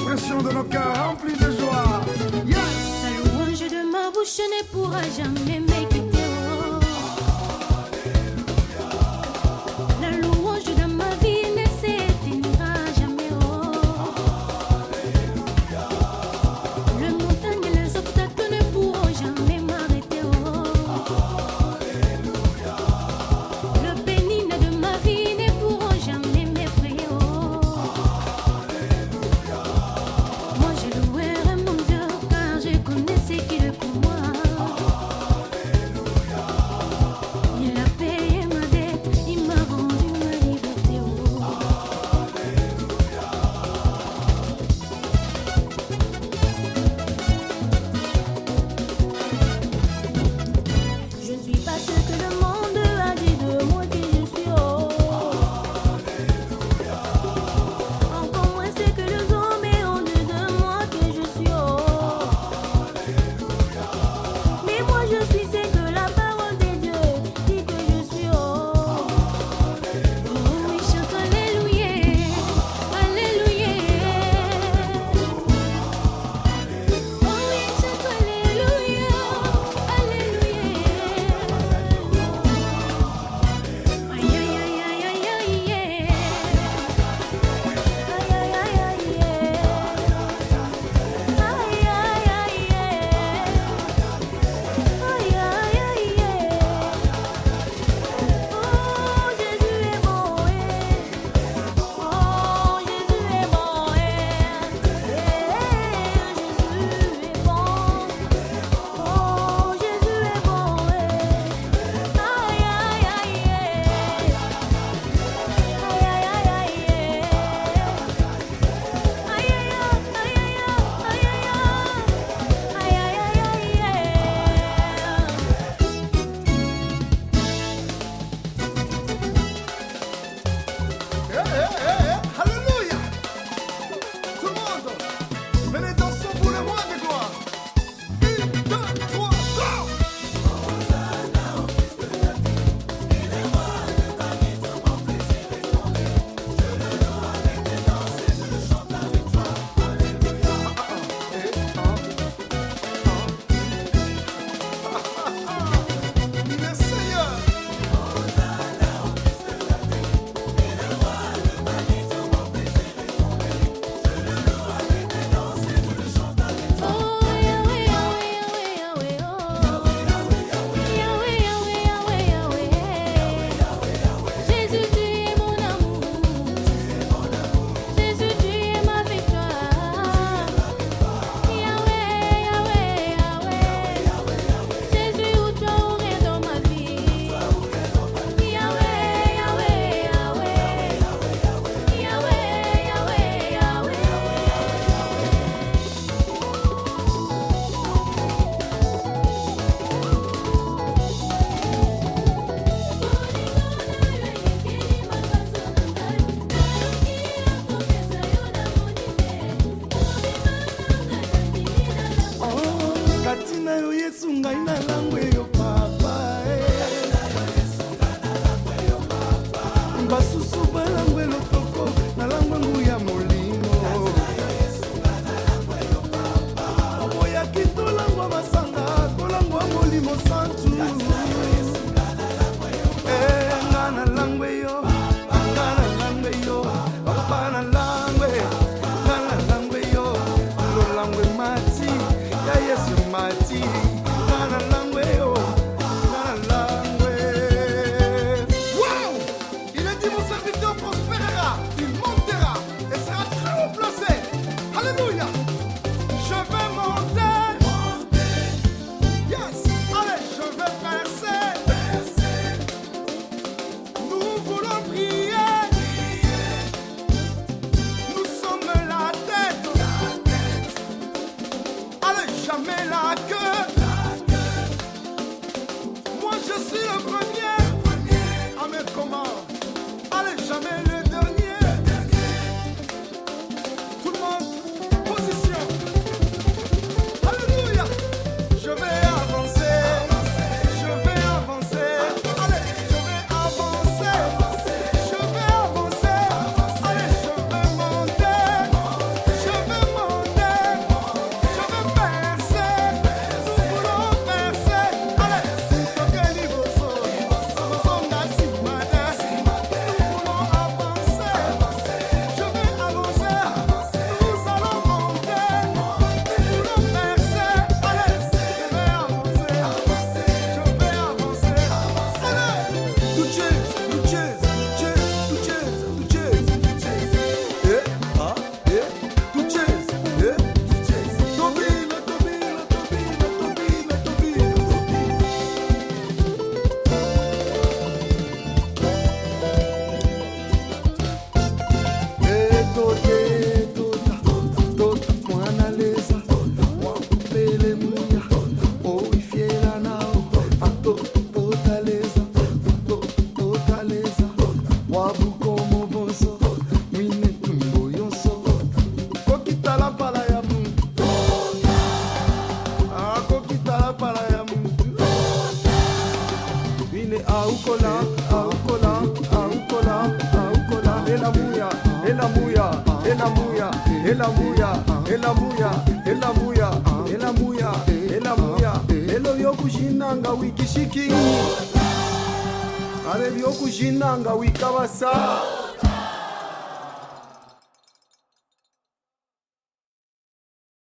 l'expression de nos cœurs remplis de joie. Yes! La louange de ma bouche ne pourra jamais me quitter. La louange de ma vie ne s'éteindra jamais. Le montagne et les obstacles ne pourront jamais m'arrêter. Le bénin de ma vie ne pourront jamais m'effrayer. Moi je louerai mon Dieu car je connais ce qu'il est pour moi. Il a payé ma dette, il m'a rendu ma liberté. Je ne suis pas ce que le monde a dit de moi que je suis. Encore moins ce que les hommes ont dit de moi que je suis. Mais moi je suis ce que la parole de Dieu dit que je suis. Oh oui, chante Alléluia, Alléluia. Oh oui, chante Alléluia, Alléluia. Aïe aïe aïe aïe aïe aïe. Aïe aïe aïe aïe. Aïe aïe aïe. Aïe aïe aïe. Oh Jésus est bon. Oh Jésus est bon. Jésus est bon. Oh Jésus est bon. Aïe aïe aïe. Aïe aïe aïe aïe. Aïe aïe aïe Alléluia! Tout le monde, venez danser pour le roi de gloire. 1, 2, 3, go! Il est Seigneur. Oh Yahweh Yahweh Yahweh Yahweh. Yahweh Yahweh Yahweh Yahweh. Jésus tu es mon amour. Jésus tu es ma victoire. Yahweh Yahweh Yahweh. Jésus où tu aurais dans ma vie. Yahweh Yahweh Yahweh. Yahweh Yahweh Yahweh. Katina yo Yesu ngai na langwe yo papa. Basusu balangwe lotoko na langwe nguya molimo. Oya kitolangwa masanga kolangwa molimo santu. Ngana langwe yo, ngana langwe yo, papa na langwe, ngana langwe yo, lo langwe mati, ya Yesu mati, ngana langwe yo, ngana langwe. Wow! Il a dit mon serviteur prospérera, il montera et sera très haut placé. Alléluia! Je vais monter. Yes! Allez, je vais percer. Nous voulons prier. Nous sommes la tête. Allez, jamais la queue. elamuya elamuya elamuya elo byokushinanga wikishikini ale byokushinanga wikabasa